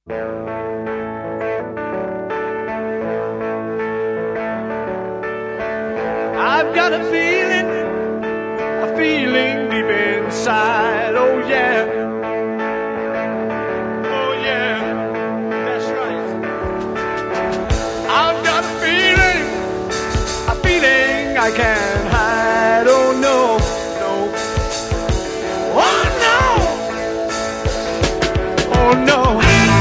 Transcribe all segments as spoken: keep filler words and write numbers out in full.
I've got a feeling, a feeling deep inside, oh yeah. Oh yeah, that's right. I've got a feeling, a feeling I can't hide, oh no, no. Oh no, oh no.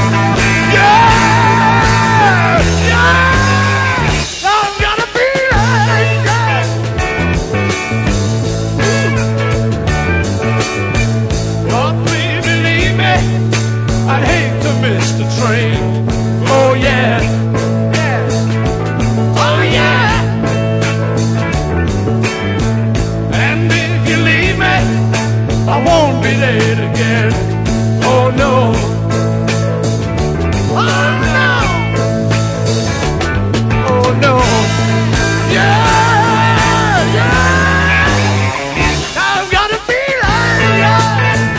Yeah, yeah. I've got a feeling, yeah. Oh, please believe me, I'd hate to miss the train. Oh yeah, yeah. Oh yeah. And if you leave me, I won't be late again. Oh no. Oh no. Oh no. Yeah, yeah. I've got a feeling, yeah.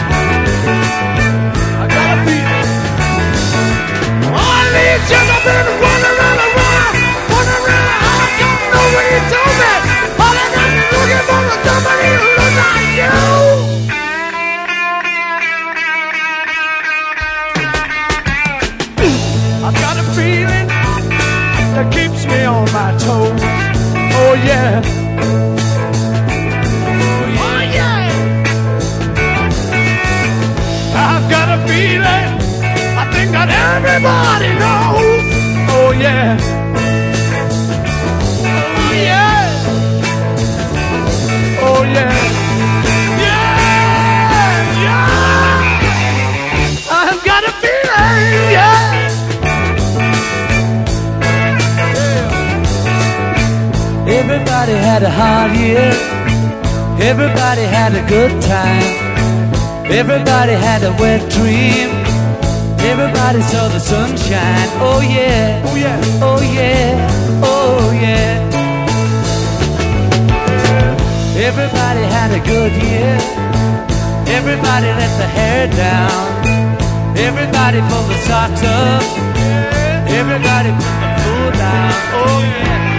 I got a feeling. All these years I've been running around the world, running around the house, don't know what you told me. All I got is looking for somebody who looks like you. I've got a feeling that keeps me on my toes. Oh yeah. Oh yeah. I've got a feeling, I think that everybody knows. Oh yeah. Oh yeah. Oh yeah. Yeah, yeah. I've got a feeling, yeah. Everybody had a hard year. Everybody had a good time. Everybody had a wet dream. Everybody saw the sunshine. Oh yeah, Oh yeah. oh yeah, oh yeah. Everybody had a good year. Everybody let the hair down. Everybody pulled the socks up. Everybody put the food down. Oh yeah.